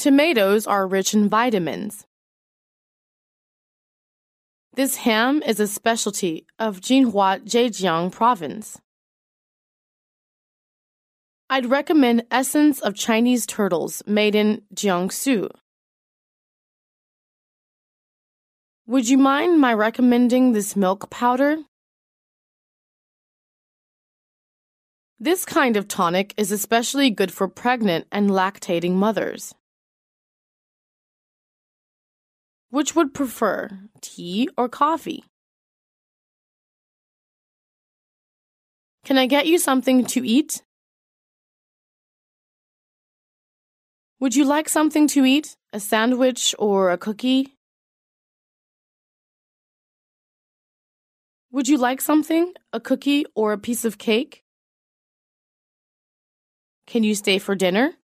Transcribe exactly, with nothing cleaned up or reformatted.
Tomatoes are rich in vitamins. This ham is a specialty of Jinhua Zhejiang province. I'd recommend essence of Chinese turtles made in Jiangsu. Would you mind my recommending this milk powder? This kind of tonic is especially good for pregnant and lactating mothers. Which would prefer, tea or coffee? Can I get you something to eat? Would you like something to eat, a sandwich or a cookie? Would you like something, a cookie or a piece of cake? Can you stay for dinner?